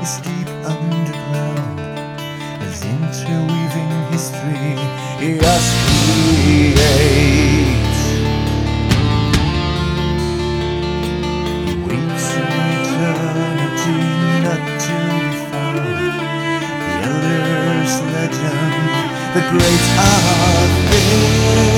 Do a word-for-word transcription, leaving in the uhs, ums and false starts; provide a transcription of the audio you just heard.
lies deep underground, as interweaving history us creates. He waits in eternity not to be found. The elder's legend, the great heart